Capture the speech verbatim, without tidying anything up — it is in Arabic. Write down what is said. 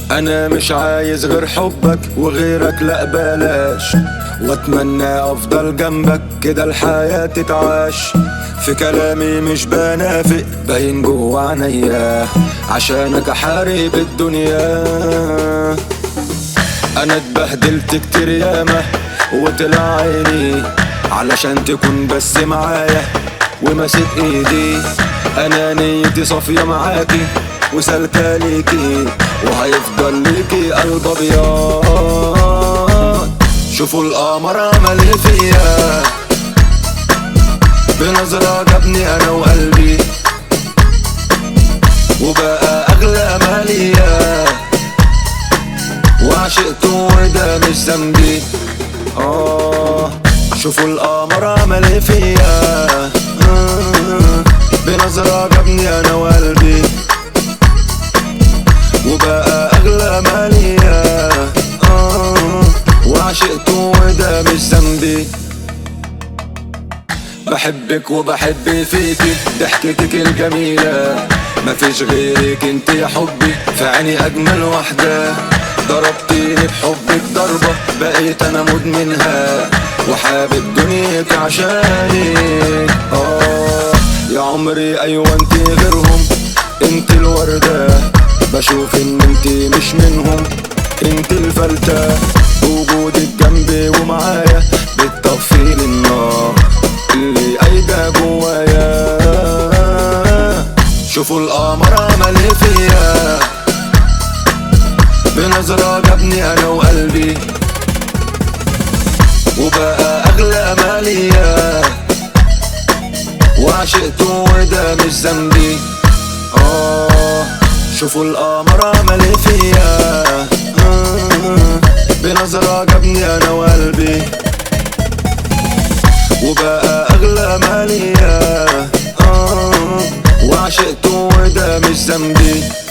انا مش عايز غير حبك وغيرك لا بلاش، واتمنى افضل جنبك كده الحياة تتعاش. في كلامي مش بنافق باين جوا عينيا، عشانك احارب الدنيا. انا اتبهدلت كتير ياما وطلع عيني علشان تكون بس معايا وماسك ايدي. انا نيتي صافية معاكي وسالكة ليكي، وهيفضل ليكي قلب ابيض. شوفوا القمر عمل ايه فيا، بنظرة جابني انا وقلبي وبقى اغلى مالية، وعشقته وده مش ذنبي. اه شوفوا القمر عمل ايه فيا، آه بنظرة جابني انا وقلبي وبقى اغلى مالية، آه وعشقته وده مش ذنبي. بحبك وبحب فيكي ضحكتك الجميلة، مفيش غيرك انت يا حبي في عيني اجمل واحدة. ضربتيني بحبك ضربة بقيت انا مدمنها، وحابب دنيتي عشانك. اه يا عمري ايوه انت غيرهم، انت الوردة، بشوف ان انت مش منهم، انت الفلتة. وجودك جنبي ومعايا بتطفيلي النار اللي قايدة جوايا. شوفوا القمر عمل ايه فيا، بنظرة جابني انا وقلبي وبقى اغلى مالية، وعشقته وده مش ذنبي. اه شوفوا القمر عمل ايه فيا، آه بنظرة جابني انا وقلبي وبقى اغلى مالية، آه وعشقته وده مش ذنبي.